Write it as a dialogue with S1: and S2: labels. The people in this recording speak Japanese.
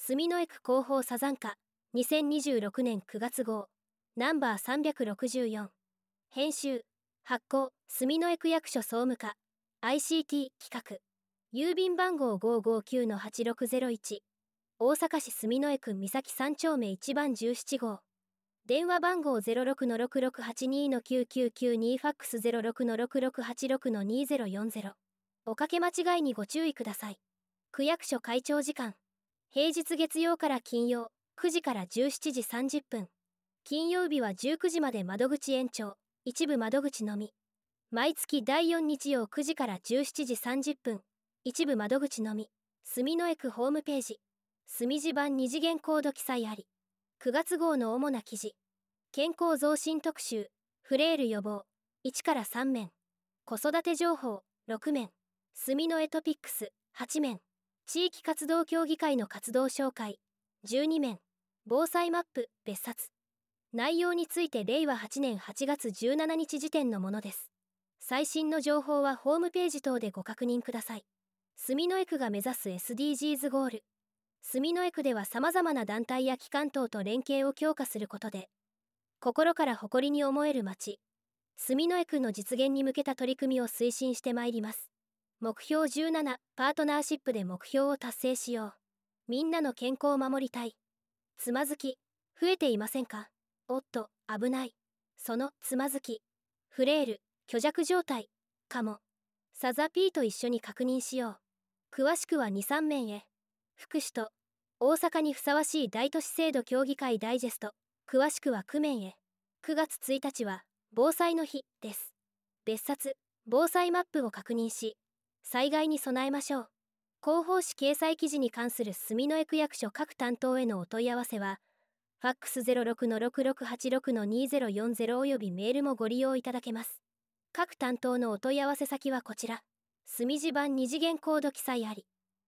S1: 住之江区広報サザンカ2026年9月号ナンバー364編集発行住之江区役所総務課 ICT 企画郵便番号 559-8601 大阪市住之江区三崎3丁目1番17号電話番号 06-6682-9992 ファックス 06-6686-2040 おかけ間違いにご注意ください。区役所開庁時間平日月曜から金曜9時から17時30分金曜日は19時まで窓口延長一部窓口のみ毎月第4日曜9時から17時30分一部窓口のみ住之江区ホームページ住地版2次元コード記載あり9月号の主な記事健康増進特集フレイル予防1から3面子育て情報6面住之江トピックス8面地域活動協議会の活動紹介12面防災マップ別冊内容について令和8年8月17日時点のものです。最新の情報はホームページ等でご確認ください。住之江区が目指す SDGs ゴール住之江区では様々な団体や機関等と連携を強化することで心から誇りに思える街住之江区の実現に向けた取り組みを推進してまいります。目標17パートナーシップで目標を達成しよう。みんなの健康を守りたい。つまずき増えていませんか？おっと危ない。そのつまずきフレイル虚弱状態かも。サザピーと一緒に確認しよう。詳しくは 2,3 面へ。福祉と大阪にふさわしい大都市制度協議会ダイジェスト詳しくは9面へ。9月1日は防災の日です。別冊防災マップを確認し災害に備えましょう。広報誌掲載記事に関する住之江区役所各担当へのお問い合わせはファックス 06-6686-2040 およびメールもご利用いただけます。各担当のお問い合わせ先はこちら。住地版2次元コード記載あり。